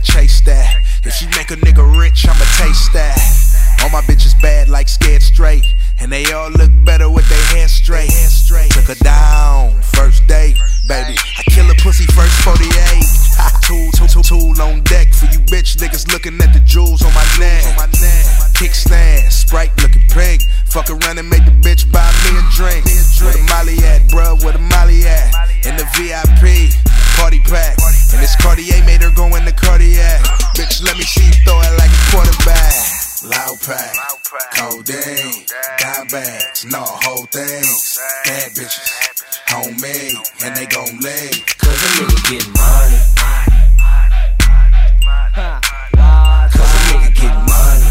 chase that. If she make a nigga rich, I'ma taste that. All my bitches bad like Scared Straight, and they all look better with their hands straight. Took her down, first date, baby. I kill a pussy first 48. Tool on deck for you bitch niggas looking at the jewels on my neck. Kickstand, Sprite looking pink. Fuck around and make the bitch buy me a drink. Where the Molly at, bruh? Where the Molly at? In the VIP party pack, and this Cartier made her go in the cardiac. Bitch, let me see you throw it like a quarterback. Loud pack, codeine, dime bags, no whole things. Bad bitches, homemade, and they gon' lay. Cause a nigga get money. Cause a nigga get money.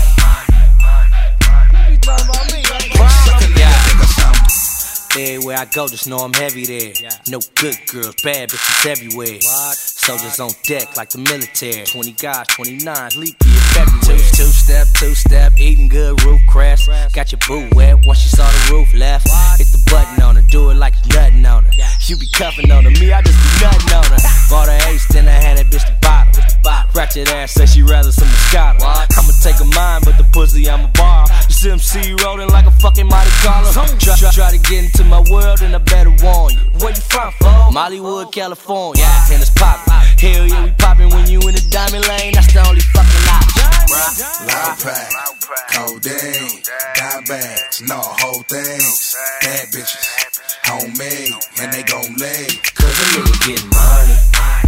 Everywhere I go, just know I'm heavy there. No good girls, bad bitches everywhere. Soldiers on deck like the military. 20 guys, 29s, leap year February. Two-step, eating good, roof crash. Got your boo wet once she saw the roof left. Hit the button on her, do it like it's nothing on her. You be cuffing on her, me, I just be nutting on her. Bought her ace, then I had that bitch the bottle. Ratchet ass said she rather some Moscato. I'ma take a mine, but the pussy I'ma borrow. This MC rolling like a fucking Monte Carlo. Try to get into my world and I better warn you. Where you from, folks? Mollywood, California. And it's poppin'. Hell yeah, we poppin' when you in the diamond lane. That's the only fucking option. Loud pack, codeine, dime bags, no whole things. Bad bitches, homemade, and they gon' lay. Cause a nigga get money.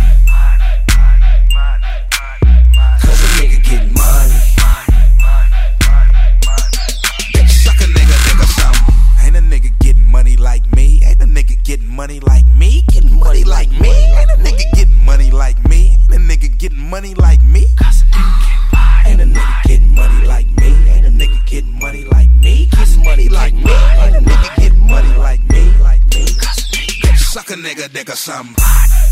Cause a nigga get money. Bitch, suck a nigga something. Ain't a nigga getting money like me. Ain't a nigga getting money like me. Getting money like me. Ain't a nigga getting money like me. Ain't a nigga getting money like me. Cause a nigga get money. Ain't a nigga getting money like me. Ain't a nigga getting money like me. Getting money like me. Ain't a nigga getting money like me. Like me. Cause a nigga suck a nigga something.